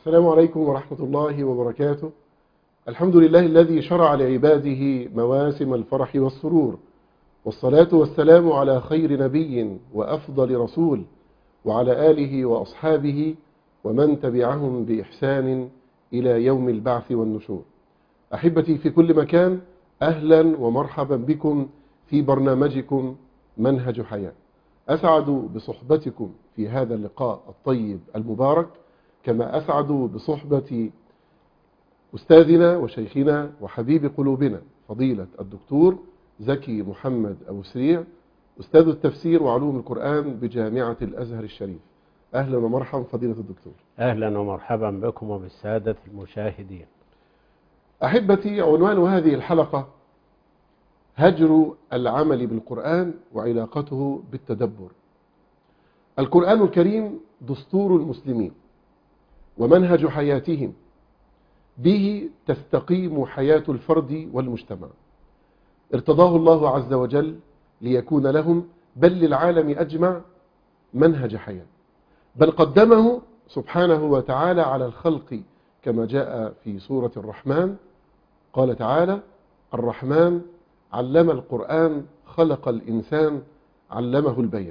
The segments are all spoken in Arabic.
السلام عليكم ورحمة الله وبركاته. الحمد لله الذي شرع لعباده مواسم الفرح والسرور، والصلاة والسلام على خير نبي وأفضل رسول، وعلى آله وأصحابه ومن تبعهم بإحسان إلى يوم البعث والنشور. أحبتي في كل مكان، أهلا ومرحبا بكم في برنامجكم منهج حياة. أسعد بصحبتكم في هذا اللقاء الطيب المبارك، كما أسعد بصحبة أستاذنا وشيخنا وحبيب قلوبنا فضيلة الدكتور زكي محمد أبو سريع، أستاذ التفسير وعلوم القرآن بجامعة الأزهر الشريف. أهلا ومرحبا فضيلة الدكتور. أهلا ومرحبا بكم وبالسادة المشاهدين. أحبتي، عنوان هذه الحلقة هجر العمل بالقرآن وعلاقته بالتدبر. القرآن الكريم دستور المسلمين ومنهج حياتهم، به تستقيم حياة الفرد والمجتمع. ارتضاه الله عز وجل ليكون لهم بل للعالم أجمع منهج حياة، بل قدمه سبحانه وتعالى على الخلق كما جاء في سورة الرحمن. قال تعالى: الرحمن علم القرآن خلق الإنسان علمه البيان.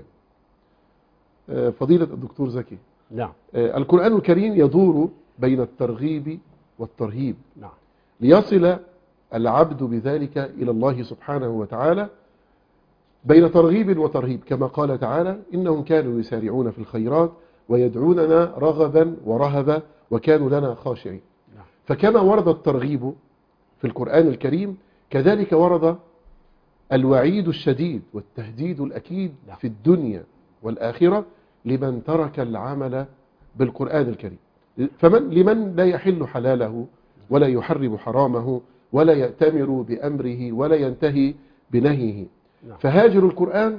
فضيلة الدكتور زكي، نعم. القرآن الكريم يدور بين الترغيب والترهيب، نعم. ليصل العبد بذلك إلى الله سبحانه وتعالى، بين ترغيب وترهيب، كما قال تعالى: إنهم كانوا يسارعون في الخيرات ويدعوننا رغبا ورهبا وكانوا لنا خاشعين. نعم. فكما ورد الترغيب في القرآن الكريم، كذلك ورد الوعيد الشديد والتهديد الأكيد نعم. في الدنيا والآخرة لمن ترك العمل بالقرآن الكريم. لمن لا يحل حلاله ولا يحرم حرامه ولا يأتمر بأمره ولا ينتهي بنهيه. نعم. فهاجر القرآن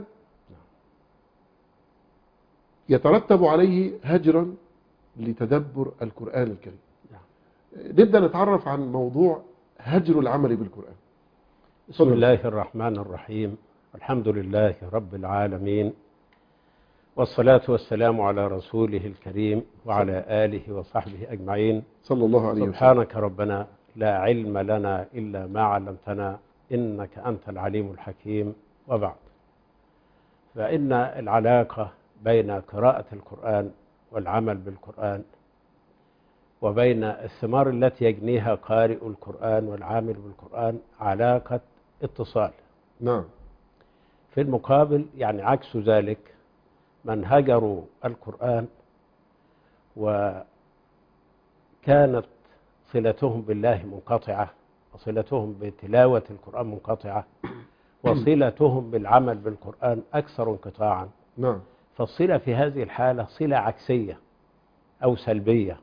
يترتب عليه هجرا لتدبر القرآن الكريم. نعم. نبدأ نتعرف عن موضوع هجر العمل بالقرآن. بسم الله الرحمن الرحيم. الحمد لله رب العالمين، والصلاة والسلام على رسوله الكريم وعلى آله وصحبه أجمعين. صلى الله عليه وسلم. سبحانك ربنا لا علم لنا إلا ما علمتنا إنك أنت العليم الحكيم. وبعد، فإن العلاقة بين قراءة القرآن والعمل بالقرآن وبين الثمار التي يجنيها قارئ القرآن والعامل بالقرآن علاقة اتصال. نعم. في المقابل يعني عكس ذلك، من هجروا القرآن وكانت صلتهم بالله منقطعة وصلتهم بتلاوة القرآن منقطعة وصلتهم بالعمل بالقرآن أكثر انقطاعا. نعم. فالصلة في هذه الحالة صلة عكسية أو سلبية.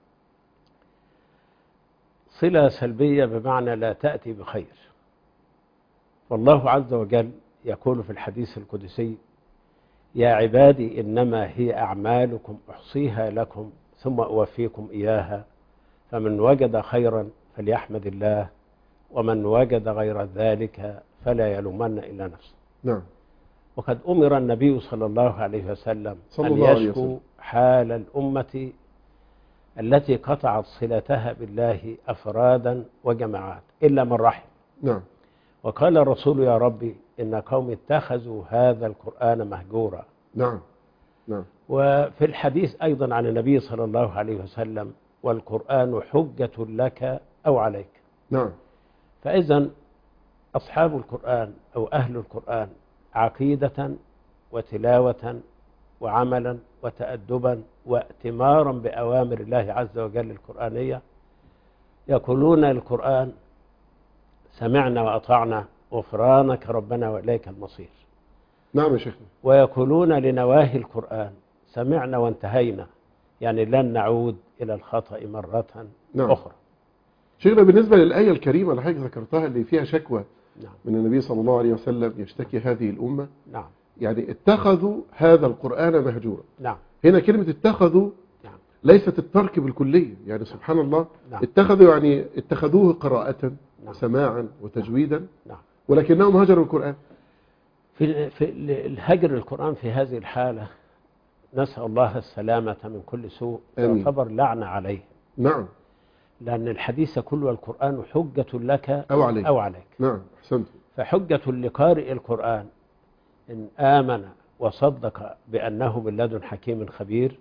صلة سلبية بمعنى لا تأتي بخير. والله عز وجل يقول في الحديث القدسي: يا عبادي إنما هي أعمالكم أحصيها لكم ثم أوفيكم إياها، فمن وجد خيرا فليحمد الله، ومن وجد غير ذلك فلا يلومن إلا نفسه. نعم. وقد أمر النبي صلى الله عليه وسلم أن يشكو حال الأمة التي قطعت صلتها بالله أفرادا وجماعات إلا من رحم. نعم. وقال الرسول: يا ربي إن قوم اتخذوا هذا القرآن مهجورا. نعم. نعم. وفي الحديث أيضا عن النبي صلى الله عليه وسلم: والقرآن حجة لك أو عليك. نعم. فإذن أصحاب القرآن أو أهل القرآن عقيدة وتلاوة وعملا وتأدبا وائتمارا بأوامر الله عز وجل القرآنية يقولون القرآن: سمعنا وأطعنا غفرانك ربنا وإليك المصير. نعم يا شيخنا. ويقولون لنواهي القرآن: سمعنا وانتهينا، يعني لن نعود إلى الخطأ مرة نعم. أخرى. شيخنا، بالنسبة للآية الكريمة اللي حضرتك ذكرتها اللي فيها شكوى نعم. من النبي صلى الله عليه وسلم يشتكي هذه الأمة، نعم. يعني اتخذوا هذا القرآن مهجورا. نعم. هنا كلمة اتخذوا نعم. ليست الترك بالكلية، يعني سبحان الله. نعم. اتخذوا يعني اتخذوه قراءة نعم. وسماعا وتجويدا. نعم. ولكنهم هجروا القرآن. في الهجر القرآن في هذه الحالة نسأل الله السلامة من كل سوء، آمين. يعتبر لعنة عليه. نعم. لأن الحديث كله القرآن حجة لك أو عليك. أو عليك. نعم، أحسنت. فحجة لقارئ القرآن إن آمن وصدق بأنه من لدن حكيم خبير،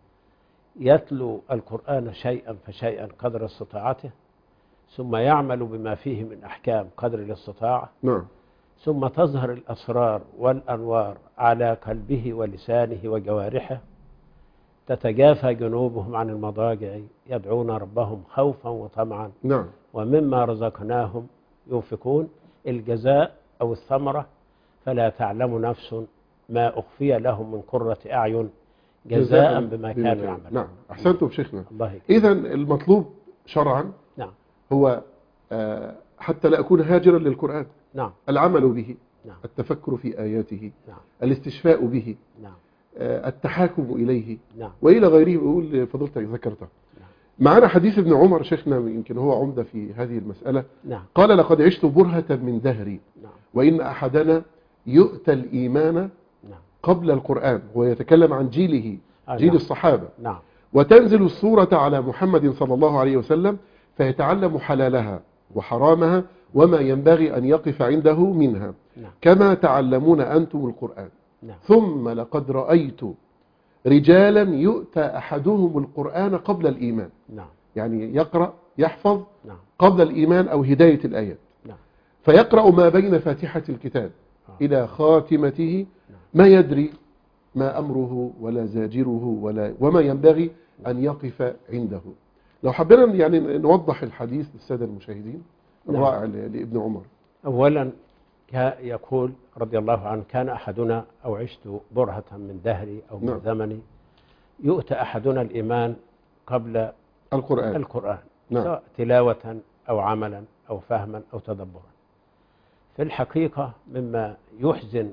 يتلو القرآن شيئا فشيئا قدر استطاعته، ثم يعمل بما فيه من أحكام قدر الاستطاعة، نعم. ثم تظهر الأسرار والأنوار على قلبه ولسانه وجوارحه، تتجافى جنوبهم عن المضاجع يدعون ربهم خوفا وطمعا نعم. ومما رزقناهم ينفقون. الجزاء أو الثمرة فلا تعلم نفس ما أخفي لهم من قرة أعين جزاء بما كانوا يعملون. نعم، أحسنتم شيخنا. الله يكرمك. إذن المطلوب شرعا نعم هو حتى لا أكون هاجرا للقرآن، نعم العمل به، نعم التفكر في آياته، نعم الاستشفاء به، نعم التحاكم إليه، نعم وإلى غيره. يقول فضلتك ذكرته. معنا حديث ابن عمر شيخنا، يمكن هو عمدة في هذه المسألة. نعم. قال: لقد عشت برهة من دهري، نعم. وإن أحدنا يؤتى الإيمان نعم. قبل القرآن. هو يتكلم عن جيله، جيل نعم. الصحابة. نعم. وتنزل السورة على محمد صلى الله عليه وسلم فيتعلم حلالها وحرامها وما ينبغي أن يقف عنده منها. نعم. كما تعلمون أنتم القرآن. نعم. ثم لقد رأيت رجالا يؤتى أحدهم القرآن قبل الإيمان. نعم. يعني يقرأ يحفظ نعم. قبل الإيمان أو هداية الآيات. نعم. فيقرأ ما بين فاتحة الكتاب إلى خاتمته، ما يدري ما أمره ولا زاجره وما ينبغي أن يقف عنده. لو حبينا يعني نوضح الحديث للسادة المشاهدين الرائع لابن عمر. أولا يقول رضي الله عنه: كان أحدنا أو عشت برهة من دهري أو من زمني يؤتى أحدنا الإيمان قبل القرآن سواء تلاوة أو عملا أو فهما أو تدبرا. في الحقيقة مما يحزن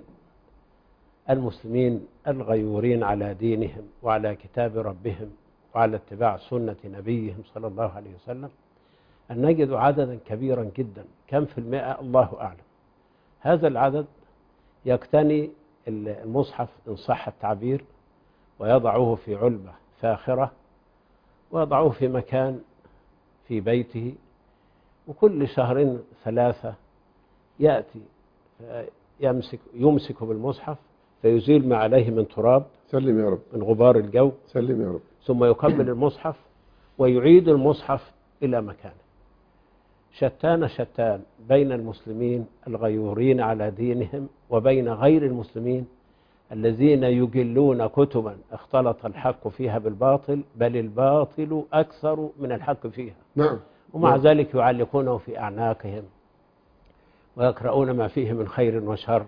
المسلمين الغيورين على دينهم وعلى كتاب ربهم وعلى اتباع سنة نبيهم صلى الله عليه وسلم أن نجد عددا كبيرا جدا، كم في المئة الله أعلم. هذا العدد يقتني المصحف إن صح التعبير ويضعه في علبة فاخرة ويضعه في مكان في بيته، وكل شهرين ثلاثة يأتي يمسك بالمصحف فيزيل ما عليه من تراب، سلم يا رب، من غبار الجو، سلم يا رب، ثم يقبل المصحف ويعيد المصحف إلى مكانه. شتان بين المسلمين الغيورين على دينهم وبين غير المسلمين الذين يجلون كتبا اختلط الحق فيها بالباطل، بل الباطل أكثر من الحق فيها. نعم. ومع ذلك يعلقونه في أعناقهم ويقرؤون ما فيه من خير وشر،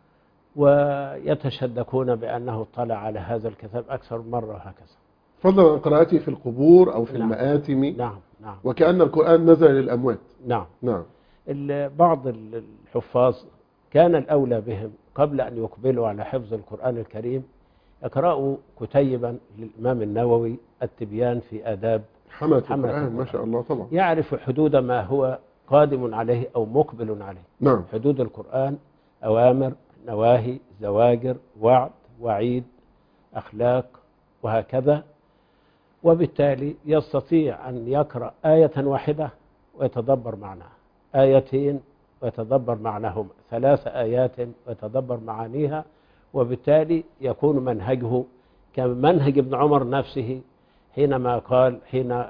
ويتشدقون بأنه اطلع على هذا الكتاب أكثر مرة وهكذا، فضلا عن قراءته في القبور أو في المآتم. نعم. وكأن القرآن نزل للأموات. نعم. نعم. بعض الحفاظ كان الأولى بهم قبل أن يقبلوا على حفظ القرآن الكريم يقرأوا كتيبا للإمام النووي التبيان في آداب حملة القرآن. ما شاء الله طبعا. يعرف حدود ما هو قادم عليه أو مقبل عليه. نعم. حدود القرآن: أوامر، نواهي، زواجر، وعد، وعيد، أخلاق، وهكذا. وبالتالي يستطيع أن يقرأ آية واحدة ويتدبر معناها، آيتين ويتدبر معناهما، 3 آيات ويتدبر معانيها، وبالتالي يكون منهجه كمنهج ابن عمر نفسه حينما قال: حين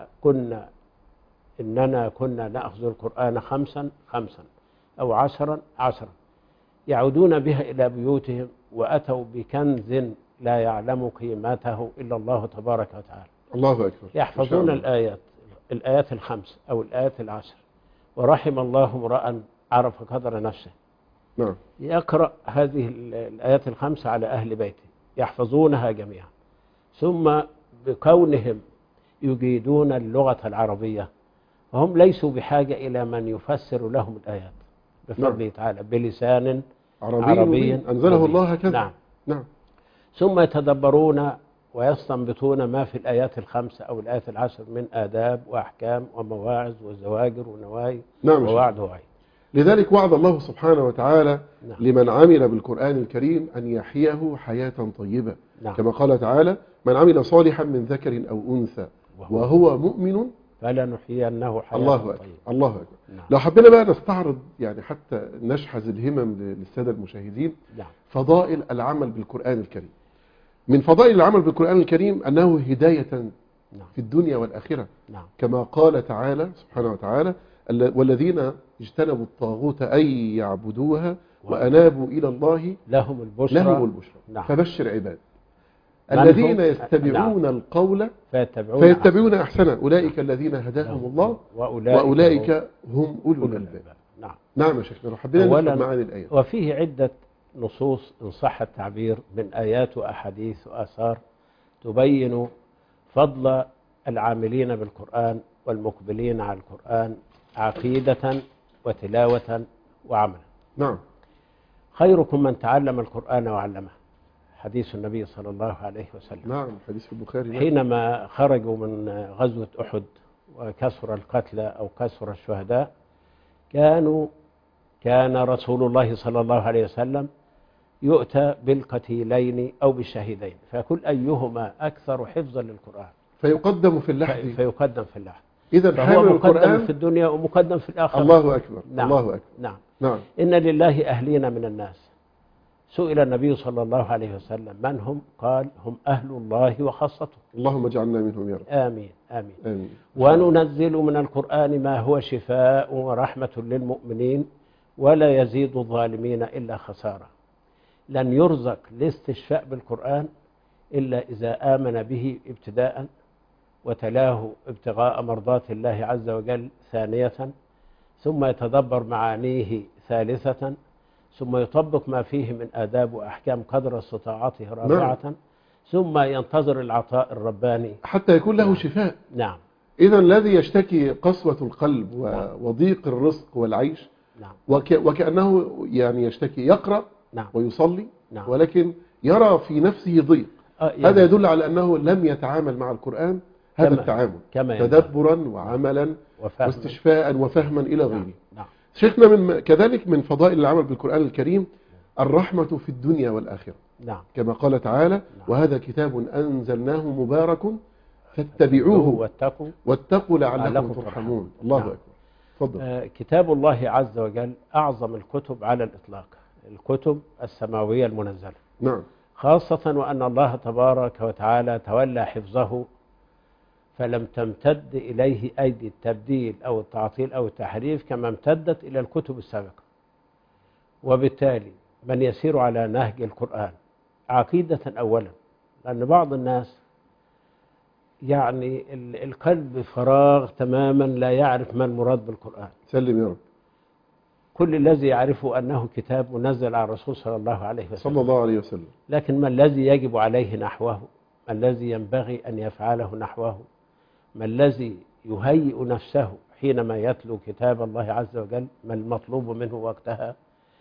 إننا كنا نأخذ القرآن 5 أو 10 يعودون بها إلى بيوتهم وأتوا بكنز لا يعلم قيمته إلا الله تبارك وتعالى. الله أكبر. يحفظون الآيات 5 أو الآيات 10. ورحم الله امرأ عرف قدر نفسه. نعم. يقرأ هذه الآيات 5 على أهل بيته يحفظونها جميعا، ثم بكونهم يجيدون اللغة العربية وهم ليسوا بحاجة إلى من يفسر لهم الآيات بفضله تعالى بلسان عربي أنزله الله هكذا. نعم. ثم يتدبرون ويستنبطون ما في الآيات 5 أو الآيات 10 من آداب وأحكام ومواعظ وزواجر ونواهي ووعد ووعيد. لذلك وعد الله سبحانه وتعالى لمن عمل بالقرآن الكريم أن يحييه حياة طيبة. كما قال تعالى: من عمل صالحا من ذكر أو أنثى وهو مؤمن فلنحيينه حياة الله أكبر طيبة. الله أكبر. نعم. لو حبينا بقى نستعرض يعني حتى نشحذ الهمم للسادة المشاهدين نعم. فضائل العمل بالقرآن الكريم. من فضائل العمل بالقرآن الكريم أنه هداية نعم. في الدنيا والآخرة، نعم. كما قال تعالى سبحانه وتعالى: والذين اجتنبوا الطاغوت أن يعبدوها وأنابوا إلى الله لهم البشرى. نعم. فبشر عباد من الذين هم؟ يستمعون نعم. القول فيتبعون أحسنه أولئك الذين هداهم الله وأولئك هم أولو الألباب. نعم. نعم يا شيخنا، لو حبينا نفهم معاني الآية. وفيه عدة نصوص إن صح التعبير من آيات وأحاديث وآثار تبين فضل العاملين بالقرآن والمقبلين على القرآن عقيدة وتلاوة وعملا. نعم. خيركم من تعلم القرآن وعلمه، حديث النبي صلى الله عليه وسلم. نعم، حديث في البخاري. حينما خرجوا من غزوة أحد وكثر القتلى أو كثر الشهداء كان رسول الله صلى الله عليه وسلم يؤتى بالقتيلين أو بالشهيدين فكل أيهما أكثر حفظا للقرآن فيقدم في اللحد. فيقدم في اللحد. إذا فهو مقدم القرآن في الدنيا ومقدم في الآخرة. الله أكبر. نعم. الله أكبر. نعم. نعم. إن لله أهلين من الناس. سئل النبي صلى الله عليه وسلم من هم؟ قال هم أهل الله وخاصته. اللهم اجعلنا منهم يا رب. آمين آمين. آمين. وننزل من القرآن ما هو شفاء ورحمة للمؤمنين ولا يزيد الظالمين إلا خسارة. لن يرزق الاستشفاء بالقرآن إلا إذا آمن به ابتداء وتلاه ابتغاء مرضات الله عز وجل ثانية، ثم يتدبر معانيه ثالثة، ثم يطبق ما فيه من آداب وأحكام قدر استطاعته رابعة. نعم. ثم ينتظر العطاء الرباني حتى يكون له نعم. شفاء. نعم. إذا الذي يشتكي قسوة القلب وضيق الرزق والعيش نعم. وكأنه يعني يشتكي يقرأ نعم. ويصلي نعم. ولكن يرى في نفسه ضيق، يعني هذا يدل على أنه لم يتعامل مع القرآن هذا التعامل تدبرا وعملا واستشفاء وفهما إلى غيره. نعم. شيخنا كذلك من فضائل العمل بالقرآن الكريم الرحمة في الدنيا والآخرة. نعم. كما قال تعالى: نعم. وهذا كتاب أنزلناه مبارك فاتبعوه واتقوا لعلكم ترحمون. الله نعم. أكبر. تفضل. كتاب الله عز وجل أعظم الكتب على الإطلاق، الكتب السماوية المنزلة. نعم. خاصة وأن الله تبارك وتعالى تولى حفظه فلم تمتد إليه أيدي التبديل أو التعطيل أو التحريف كما امتدت إلى الكتب السابقة. وبالتالي من يسير على نهج القرآن عقيدة أولا، لأن بعض الناس يعني القلب فراغ تماما لا يعرف ما المراد بالقرآن. سلم يا رب. كل الذي يعرفه أنه كتاب منزل على الرسول صلى الله عليه وسلم صلى الله عليه وسلم، لكن ما الذي يجب عليه نحوه؟ ما الذي ينبغي أن يفعله نحوه؟ ما الذي يهيئ نفسه حينما يتلو كتاب الله عز وجل؟ ما المطلوب منه وقتها؟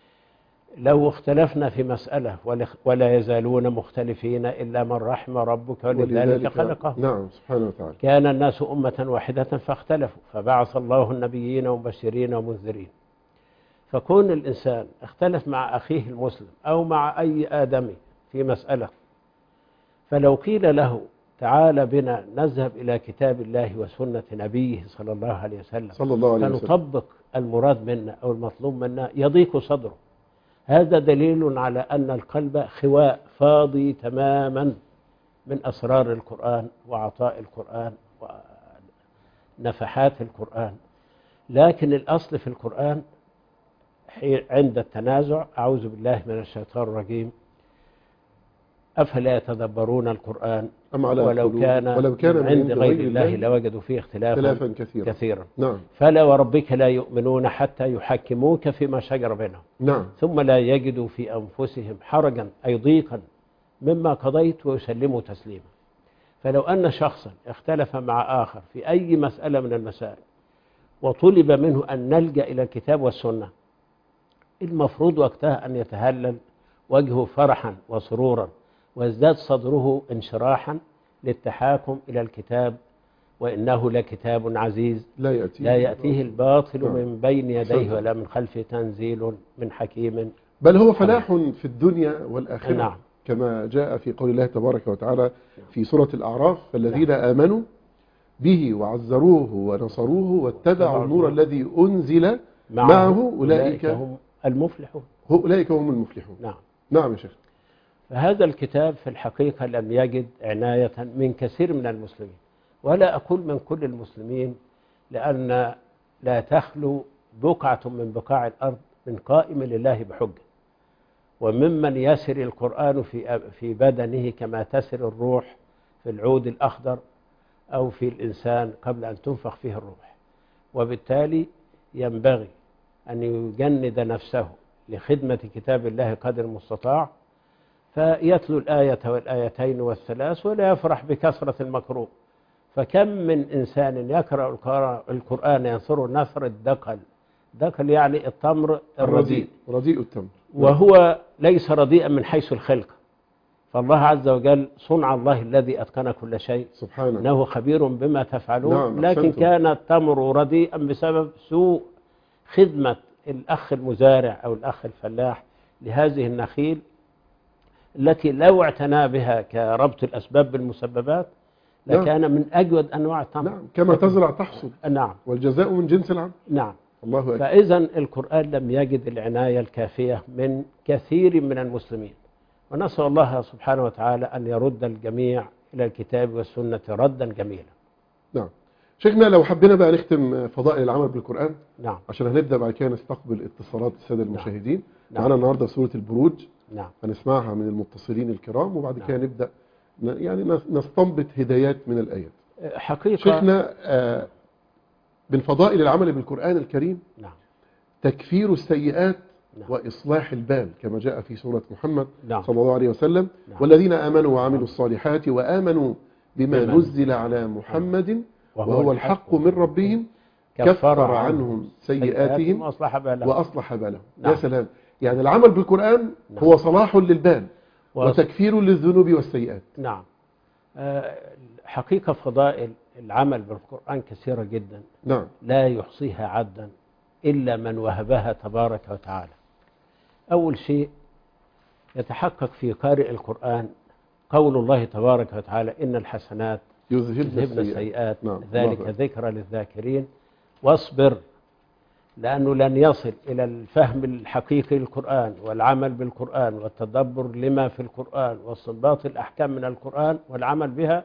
لو اختلفنا في مسألة ولا يزالون مختلفين إلا من رحم ربك ولذلك خلقه. نعم سبحانه وتعالى. كان الناس أمة واحدة فاختلفوا فبعث الله النبيين ومبشرين ومنذرين. فكون الإنسان اختلف مع أخيه المسلم أو مع أي آدمي في مسألة، فلو قيل له تعال بنا نذهب إلى كتاب الله وسنة نبيه صلى الله عليه وسلم فنطبق المراد منا أو المطلوب منا، يضيق صدره. هذا دليل على أن القلب خواء فاضي تماما من أسرار القرآن وعطاء القرآن ونفحات القرآن. لكن الأصل في القرآن عند التنازع، أعوذ بالله من الشيطان الرجيم، أفلا يتدبرون القرآن ولو كان من عند غير الله لوجدوا فيه اختلافا كثيرا. نعم. فلا وربك لا يؤمنون حتى يحكموك فيما شجر بينهم. نعم. ثم لا يجدوا في أنفسهم حرجا أي ضيقا مما قضيت ويسلموا تسليما. فلو أن شخصا اختلف مع آخر في أي مسألة من المسائل وطلب منه أن نلجأ إلى الكتاب والسنة، المفروض وقتها أن يتهلل وجهه فرحا وسرورا ويزداد صدره انشراحا للتحاكم إلى الكتاب، وإنه لكتاب عزيز لا يأتيه الباطل من بين يديه ولا من خلفه، تنزيل من حكيم. بل هو فلاح في الدنيا والآخرة. نعم. كما جاء في قول الله تبارك وتعالى في سورة الأعراف: فالذين آمنوا به وعزروه ونصروه واتبعوا النور الذي أنزل معه أولئك هم المفلحون. أولئك هم المفلحون. نعم. نعم يا شيخ. فهذا الكتاب في الحقيقة لم يجد عناية من كثير من المسلمين، ولا أقول من كل المسلمين، لأن لا تخلو بقعة من بقاع الأرض من قائم لله بحجة، وممن يسر القرآن في بدنه كما تسر الروح في العود الأخضر أو في الإنسان قبل أن تنفخ فيه الروح. وبالتالي ينبغي أن يجند نفسه لخدمة كتاب الله قدر المستطاع، فيتلو الآية والآيتين والثلاث ولا يفرح بكثرة المقروء. فكم من إنسان يقرأ القرآن ينصر نثر الدقل، دقل يعني التمر الرديء، رديء التمر، وهو ليس رديئا من حيث الخلق. فالله عز وجل صنع الله الذي أتقن كل شيء سبحانه، إنه خبير بما تفعلون. نعم، لكن أحسنتم. كان التمر رديئا بسبب سوء خدمة الأخ المزارع أو الأخ الفلاح لهذه النخيل، التي لو اعتنى بها كربط الأسباب بالمسببات لكان من أجود أنواع التمر. نعم، كما تزرع تحصد. نعم، والجزاء من جنس العمل. نعم. الله أكبر. فإذا القرآن لم يجد العناية الكافية من كثير من المسلمين، ونسأل الله سبحانه وتعالى أن يرد الجميع إلى الكتاب والسنة ردا جميلا. نعم. شيخنا لو حبينا بقى نختم فضائل العمل بالقرآن، نعم، عشان هنبدأ بعد كده نستقبل اتصالات السادة المشاهدين. نعم. معنا النهاردة سورة البروج، نعم، هنسمعها من المتصلين الكرام، وبعد نعم. كده نبدأ يعني نستنبط هدايات من الآيات. حقيقة شيخنا من فضائل العمل بالقرآن الكريم نعم، تكفير السيئات نعم. وإصلاح البال، كما جاء في سورة محمد نعم. صلى الله عليه وسلم. نعم. والذين آمنوا وعملوا الصالحات وآمنوا بما بما نزل على محمد وهو الحق من ربهم كفر عنهم سيئاتهم وأصلح بالهم. نعم. يا سلام، يعني العمل بالقرآن نعم. هو صلاح للبال وتكفير للذنوب والسيئات. نعم. حقيقة فضائل العمل بالقرآن كثيرة جدا، نعم، لا يحصيها عدا إلا من وهبها تبارك وتعالى. أول شيء يتحقق في قارئ القرآن قول الله تبارك وتعالى: إن الحسنات يذهبن السيئات. نعم. ذلك ذكرى للذاكرين. واصبر، لأنه لن يصل إلى الفهم الحقيقي للقرآن والعمل بالقرآن والتدبر لما في القرآن واستنباط الأحكام من القرآن والعمل بها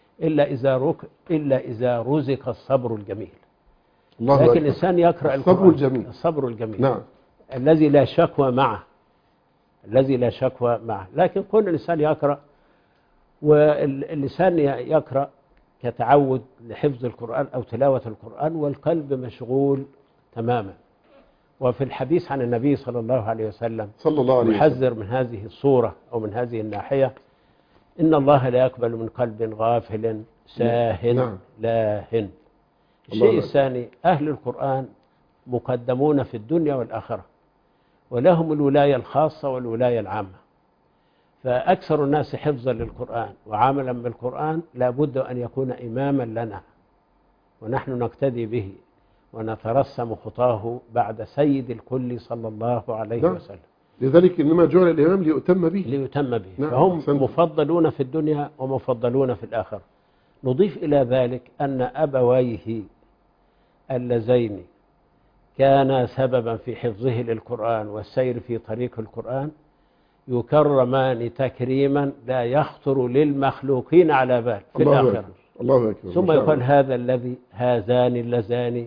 إلا إذا رزق الصبر الجميل. لكن الإنسان يقرأ القرآن الصبر الجميل، نعم، الذي لا شكوى معه، الذي لا شكوى معه. لكن كل الإنسان يقرأ، واللسان يقرأ كتعود لحفظ القرآن أو تلاوة القرآن، والقلب مشغول تماما. وفي الحديث عن النبي صلى الله عليه وسلم يحذر من هذه الصورة أو من هذه الناحية: إن الله لا يقبل من قلب غافل ساهن. نعم. لاهن. الشيء الثاني: أهل القرآن مقدمون في الدنيا والآخرة، ولهم الولاية الخاصة والولاية العامة. فأكثر الناس حفظا للقرآن وعملا بالقرآن لابد أن يكون إماما لنا، ونحن نقتدي به ونترسم خطاه بعد سيد الكل صلى الله عليه وسلم. لذلك إنما جعل الإمام ليؤتم به. نعم. فهم مفضلون في الدنيا ومفضلون في الآخرة. نضيف إلى ذلك أن أبويه اللذين كانا سببا في حفظه للقرآن والسير في طريق القرآن يكرمان تكريما لا يخطر للمخلوقين على بال في الآخرة. الله أكبر. ثم يقال هذان اللذان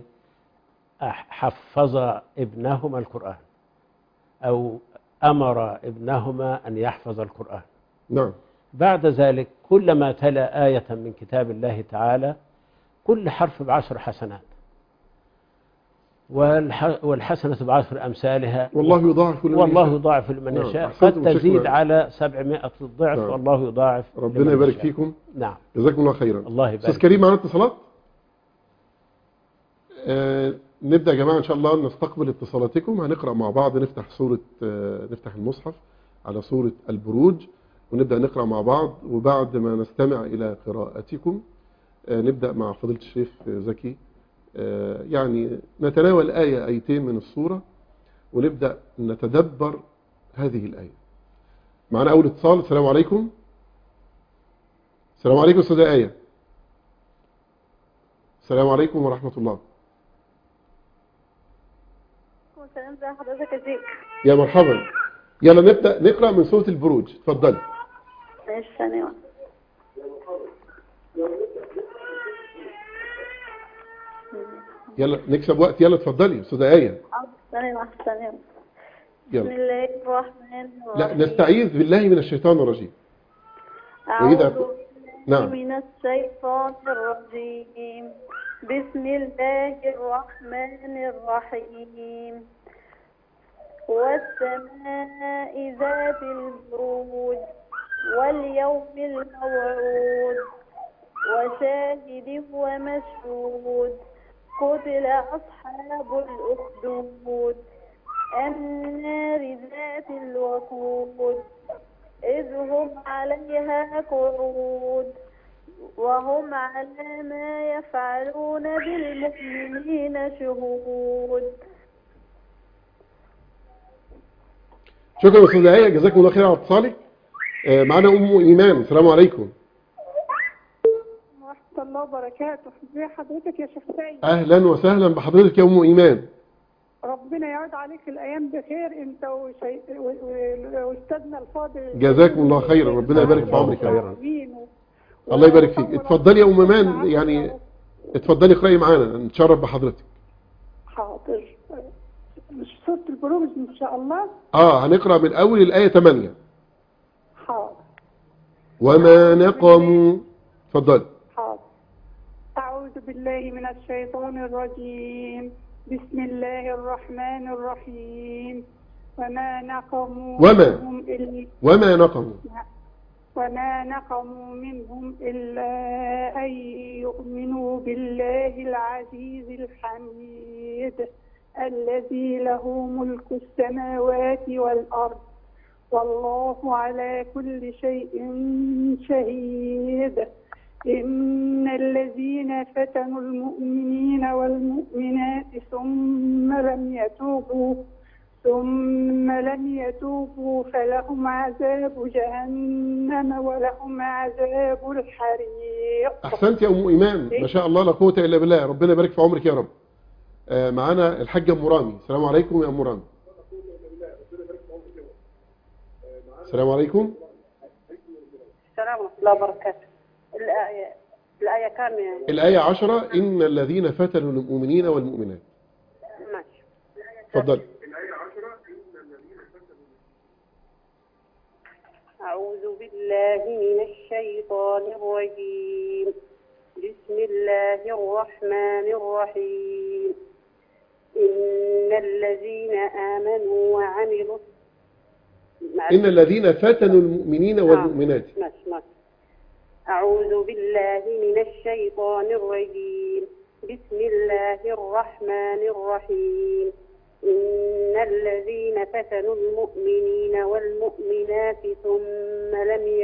حفظ ابنهما القرآن أو أمر ابنهما أن يحفظ القرآن. نعم. بعد ذلك كلما تلا آية من كتاب الله تعالى كل حرف ب10 حسنات، والحسنة ب10 أمثالها، والله يضاعف لمن يشاء، قد تزيد على 700 ضعف. نعم. والله يضاعف. ربنا يبارك فيكم. نعم. جزاكم الله خيرا. الله يبارك. أستاذ كريم، معنا اتصالات. نبدأ يا جماعة إن شاء الله نستقبل اتصالاتكم. هنقرأ مع بعض، نفتح المصحف على سورة البروج ونبدأ نقرأ مع بعض. وبعد ما نستمع إلى قراءتكم نبدأ مع فضيلة الشيخ زكي، يعني نتناول آيتين من السورة ونبدأ نتدبر هذه الآية. معنا أول اتصال. السلام عليكم. السلام عليكم أستاذة آية. السلام عليكم ورحمة الله. السلام، ازي حضرتك يا شيخ؟ يا مرحبا. يلا نبدأ نقرأ من سورة البروج، اتفضلي. ماشي، ثانية واحدة. يلا نكسب وقت، يلا اتفضلي أستاذة آية. ثانية واحدة، ثانية واحدة. بسم يلا. الله الرحمن لا، الرحيم. نستعيذ بالله من الشيطان الرجيم. أعوذ وإذا بالله نعم. من الشيطان الرجيم. بسم الله الرحمن الرحيم. والسماء ذات البروج واليوم الموعود وشاهد ومشهود. قتل أصحاب الأخدود النار ذات الوقود إذ هم عليها قعود وهم على ما يفعلون بالمؤمنين شهود. شكرا يا أستاذة آية، جزاكم الله خير على اتصالك. معنا أم إيمان. السلام عليكم. ورحمة الله وبركاته. ازي حضرتك يا شيخ سيد؟ أهلا وسهلا بحضرتك يا أم إيمان. ربنا يعود عليك الأيام بخير أنت وأستاذنا الفاضل. جزاكم الله خيرا، ربنا يبارك في عمرك. الله يبارك فيك. اتفضلي يا أم إيمان، يعني اتفضلي اقرأي معانا، نتشرف بحضرتك. حاضر. مش سورة البروج إن شاء الله؟ هنقرأ من أول الآية 8. حاضر. وما نقموا. اتفضلي. حاضر. أعوذ بالله من الشيطان الرجيم. بسم الله الرحمن الرحيم. وما نقموا منهم إلا أن يؤمنوا بالله العزيز الحميد الذي له ملك السماوات والأرض والله على كل شيء شهيد. إن الذين فتنوا المؤمنين والمؤمنات ثم لم يتوبوا فلهم عذاب جهنم ولهم عذاب الحريق. أحسنت يا أم إيمان، ما شاء الله لا قوة إلا بالله، ربنا يبارك في عمرك يا رب. معانا الحاجة أم رامي. السلام عليكم يا أم رامي. السلام عليكم. السلام ورحمة الله وبركاته. الآية كام يعني؟ الآية 10. إن الذين فتنوا المؤمنين والمؤمنات. ماشي. اتفضل. أعوذ بالله من الشيطان الرجيم. بسم الله الرحمن الرحيم. إن الذين آمنوا وعملوا إن الذين فتنوا المؤمنين والمؤمنات. ماشي. أعوذ بالله من الشيطان الرجيم. بسم الله الرحمن الرحيم. إن الذين فتنوا المؤمنين والمؤمنات ثم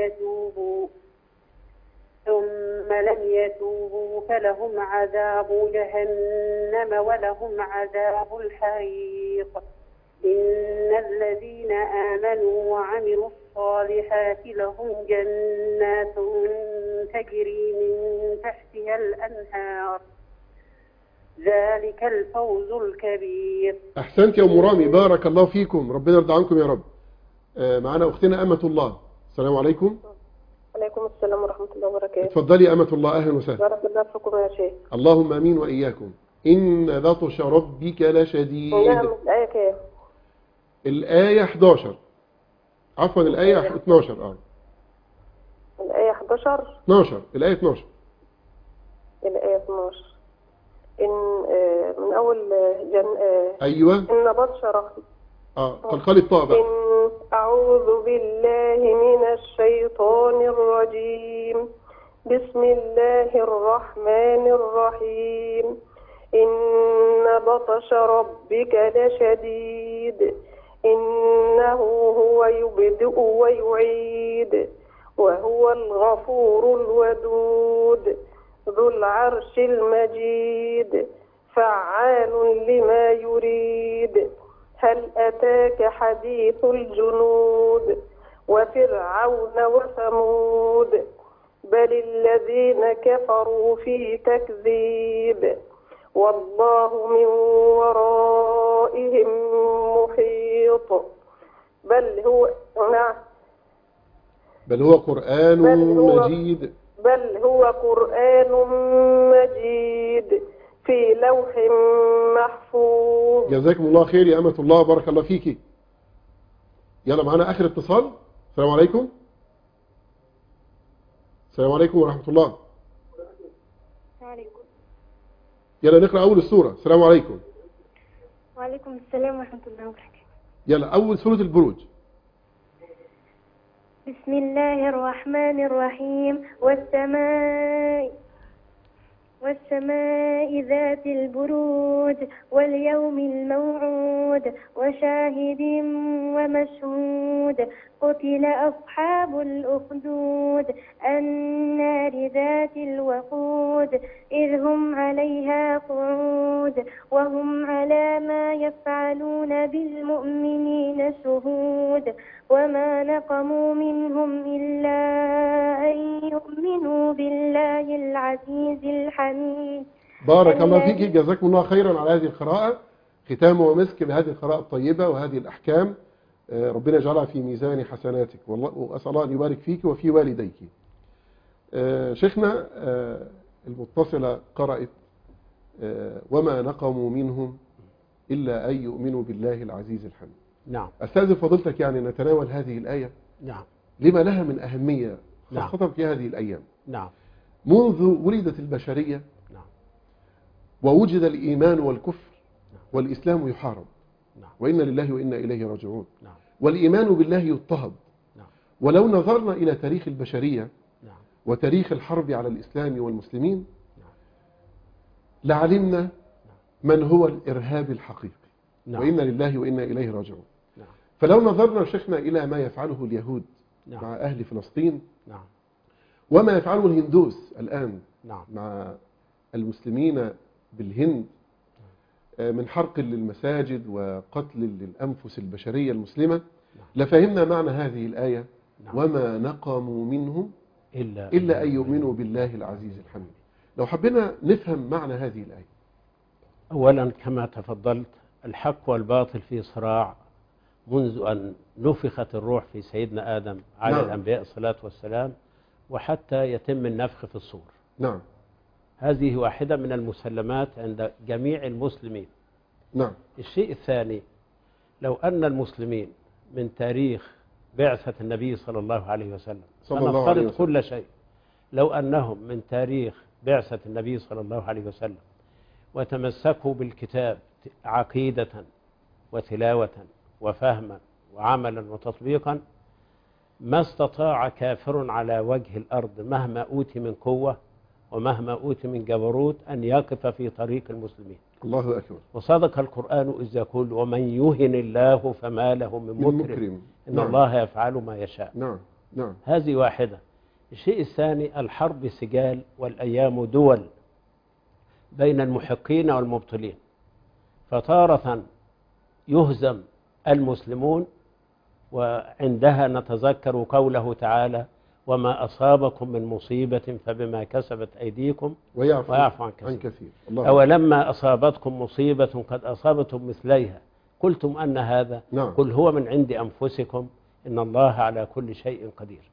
لم يتوبوا فلهم عذاب جهنم ولهم عذاب الحريق. إن الذين آمنوا وعملوا الصالحات لهم جنات تجري من تحتها الأنهار ذلك الفوز الكبير. أحسنت يا أم رامي، بارك الله فيكم، ربنا يرضى عنكم يا رب. معنا أختنا أمة الله. السلام عليكم. عليكم السلام ورحمة الله وبركاته. اتفضلي أمة الله، أهلا وسهلا. بارك الله فيكم يا شيخ. اللهم أمين وإياكم. إن بطش ربك لشديد. نعم. الآية كام؟ الآية 11. عفوا الآية 12. الآية 11. 12. الآية 12. الآية 12. إن من أول أيوة. إن بطش ربك. قلقل الطاء بقى. إن أعوذ بالله من الشيطان الرجيم. بسم الله الرحمن الرحيم. إن بطش ربك لشديد. إنه هو يبدئ ويعيد وهو الغفور الودود ذو العرش المجيد فعال لما يريد. هل أتاك حديث الجنود وفرعون وثمود بل الذين كفروا في تكذيب والله من ورائهم محيط. بل هو قرآن مجيد. بل هو قرآن مجيد في لوح محفوظ. جزاكم الله خير يا أمة الله، بارك الله فيكي. يلا معانا آخر اتصال. السلام عليكم. السلام عليكم ورحمة الله. عليكم. يلا نقرأ أول السورة. السلام عليكم. وعليكم السلام ورحمة الله وبركاته. يلا أول سورة البروج. بسم الله الرحمن الرحيم. والسماء ذات البروج واليوم الموعود وشاهد ومشهود. قتل أصحاب الأخدود النار ذات الوقود إذ هم عليها قعود وهم على ما يفعلون بالمؤمنين شهود. وما نقموا منهم إلا أن يؤمنوا بالله العزيز الحميد. بارك الله فيك، جزاكم الله خيرا على هذه القراءة. ختام ومسك بهذه القراءة الطيبة وهذه الأحكام، ربنا يجعلها في ميزان حسناتك، وأسأل الله أن يبارك فيك وفي والديك. شيخنا المتصلة قرأت وما نقموا منهم إلا أن يؤمنوا بالله العزيز الحميد. نعم. أستاذن فضيلتك يعني نتناول هذه الآية. نعم. لما لها من أهمية خاصة نعم. في هذه الأيام. نعم. منذ ولدت البشرية نعم. ووجد الإيمان والكفر نعم. والإسلام يحارب. نعم. وإنا لله وإنا إليه راجعون. نعم. والإيمان بالله يضطهد. نعم. ولو نظرنا إلى تاريخ البشرية نعم. وتاريخ الحرب على الإسلام والمسلمين نعم. لعلمنا من هو الإرهاب الحقيقي. نعم. وإنا لله وإنا إليه راجعون. نعم. فلو نظرنا شيخنا إلى ما يفعله اليهود نعم. مع أهل فلسطين، نعم. وما يفعله الهندوس الآن نعم. مع المسلمين بالهند من حرق للمساجد وقتل للأنفس البشرية المسلمة، لفهمنا معنى هذه الآية. نعم. وما نقموا منهم إلا أن يؤمنوا بالله العزيز الحميد. لو حبينا نفهم معنى هذه الآية. أولا كما تفضلت، الحق والباطل في صراع منذ أن نفخت الروح في سيدنا آدم على نعم. الأنبياء الصلاة والسلام وحتى يتم النفخ في الصور. نعم. هذه واحدة من المسلمات عند جميع المسلمين. نعم. الشيء الثاني، لو أن المسلمين من تاريخ بعثة النبي صلى الله عليه وسلم، فنفترض كل شيء، لو أنهم من تاريخ بعثة النبي صلى الله عليه وسلم وتمسكوا بالكتاب عقيدة وتلاوة وفهما وعملا وتطبيقا، ما استطاع كافر على وجه الأرض مهما أوتي من قوة ومهما أوتي من جبروت أن يقف في طريق المسلمين. الله أكبر. وصدق القرآن إذ يقول ومن يهن الله فما له من مكرم إن نعم. الله يفعل ما يشاء. نعم. نعم. هذه واحدة. الشيء الثاني، الحرب سجال والأيام دول بين المحقين والمبطلين، فتارة يهزم المسلمون، وعندها نتذكر قوله تعالى وما أصابكم من مصيبة فبما كسبت أيديكم ويعفو عن كثير. أولما أصابتكم مصيبة قد أصابتم مثليها قلتم أن هذا. نعم. قل هو من عند أنفسكم إن الله على كل شيء قدير.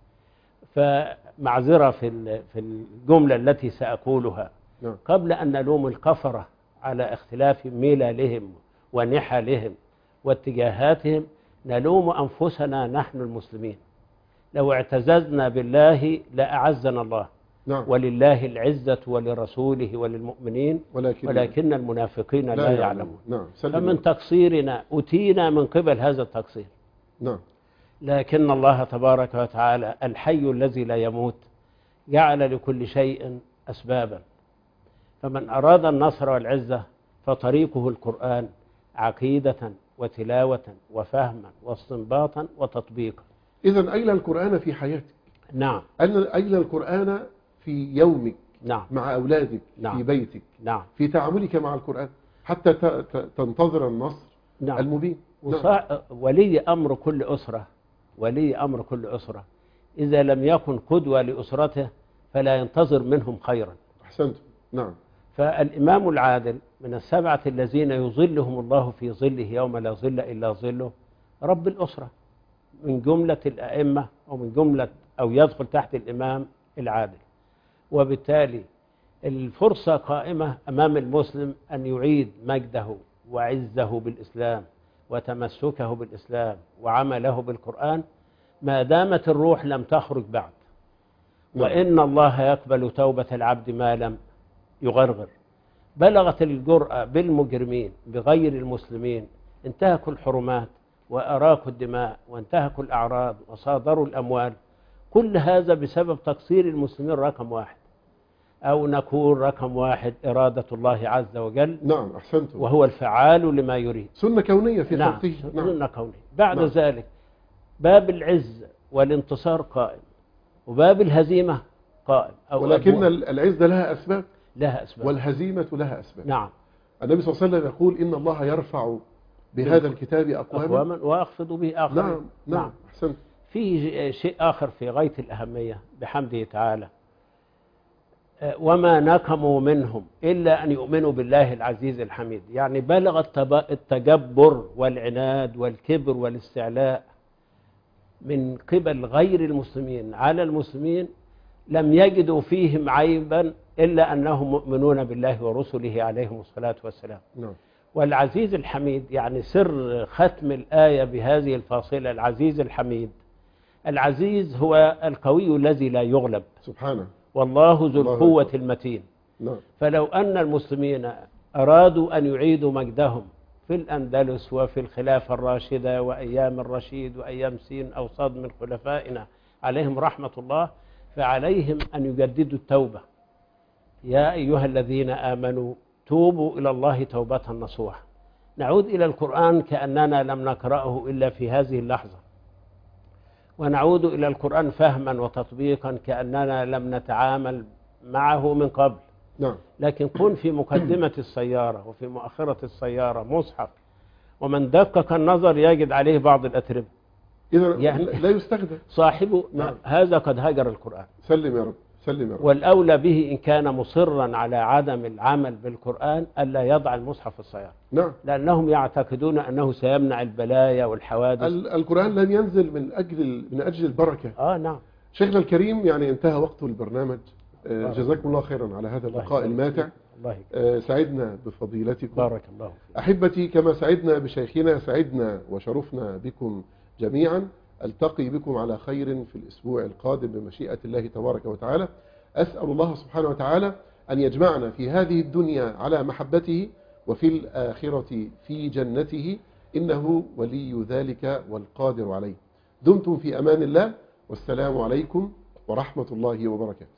فمعذرة في الجملة التي سأقولها. نعم. قبل أن نلوم الكفرة على اختلاف ميلالهم ونحلهم واتجاهاتهم، نلوم أنفسنا نحن المسلمين. لو اعتززنا بالله لأعزنا الله. نعم. ولله العزة ولرسوله وللمؤمنين ولكن المنافقين لا يعلمون. نعم. فمن تقصيرنا أتينا من قبل هذا التقصير. نعم. لكن الله تبارك وتعالى الحي الذي لا يموت جعل لكل شيء أسبابا، فمن أراد النصر والعزة فطريقه القرآن عقيدة وتلاوة وفهما واستنباطا وتطبيقا. إذن أين القرآن في حياتك؟ نعم. أين القرآن في يومك؟ نعم. مع أولادك؟ نعم. في بيتك؟ نعم. في تعاملك مع القرآن حتى تنتظر النصر. نعم. المبين. نعم. ولي أمر كل أسرة إذا لم يكن قدوة لأسرته فلا ينتظر منهم خيرا. أحسنتم. نعم. فالإمام العادل من السبعة الذين يظلهم الله في ظله يوم لا ظل إلا ظله رب الأسرة، من جملة الأئمة أو يدخل تحت الإمام العادل. وبالتالي الفرصة قائمة أمام المسلم أن يعيد مجده وعزه بالإسلام وتمسكه بالإسلام وعمله بالقرآن ما دامت الروح لم تخرج بعد. وإن الله يقبل توبة العبد ما لم يغرغر. بلغت الجرأة بالمجرمين بغير المسلمين، انتهكوا الحرمات وأراقوا الدماء وانتهكوا الأعراض وصادروا الأموال، كل هذا بسبب تقصير المسلمين رقم واحد، أو نكون رقم واحد إرادة الله عز وجل. نعم. أحسنتم. وهو الفعال لما يريد. سنة كونية في نعم. خلقه. سنة كونية. بعد نعم. ذلك باب العز والانتصار قائم، وباب الهزيمة قائم. ولكن العزة لها أسباب، لها أسباب، والهزيمة لها أسباب. نعم. النبي صلى الله عليه وسلم يقول إن الله يرفع بهذا الكتاب أقواما وأخفض به آخرين. نعم. نعم. أحسنت. في شيء آخر في غاية الأهمية بحمده تعالى، وما نقموا منهم إلا أن يؤمنوا بالله العزيز الحميد. يعني بلغ التجبر والعناد والكبر والاستعلاء من قبل غير المسلمين على المسلمين، لم يجدوا فيهم عيبا إلا أنهم مؤمنون بالله ورسله عليهم الصلاة والسلام. نعم. والعزيز الحميد يعني سر ختم الآية بهذه الفاصلة، العزيز الحميد. العزيز هو القوي الذي لا يغلب سبحانه، والله ذو القوة المتين. نعم. فلو أن المسلمين أرادوا أن يعيدوا مجدهم في الأندلس وفي الخلافة الراشدة وأيام الرشيد وأيام سين أو صاد من خلفائنا عليهم رحمة الله، فعليهم أن يجددوا التوبة. يا أيها الذين آمنوا توبوا إلى الله توبة نصوحا. نعود إلى القرآن كأننا لم نقرأه إلا في هذه اللحظة، ونعود إلى القرآن فهما وتطبيقا كأننا لم نتعامل معه من قبل. نعم. لكن كن في مقدمة السيارة وفي مؤخرة السيارة مصحف، ومن دقق النظر يجد عليه بعض الأتربة. إذا يعني لا يستخدم صاحبه. نعم. هذا قد هجر القرآن. سلم يا رب، سلم يا رب. والأولى به إن كان مصرا على عدم العمل بالقرآن ألا يضع المصحف في السيارة. نعم. لأنهم يعتقدون أنه سيمنع البلايا والحوادث. القرآن لم ينزل من أجل البركة. نعم. شيخنا الكريم، يعني انتهى وقت البرنامج. جزاكم الله خيرا على هذا اللقاء الماتع. سعدنا بفضيلتكم. بارك الله فيك. أحبتي، كما سعدنا بشيخنا سعدنا وشرفنا بكم جميعا. ألتقي بكم على خير في الأسبوع القادم بمشيئة الله تبارك وتعالى. أسأل الله سبحانه وتعالى أن يجمعنا في هذه الدنيا على محبته، وفي الآخرة في جنته، إنه ولي ذلك والقادر عليه. دمتم في أمان الله، والسلام عليكم ورحمة الله وبركاته.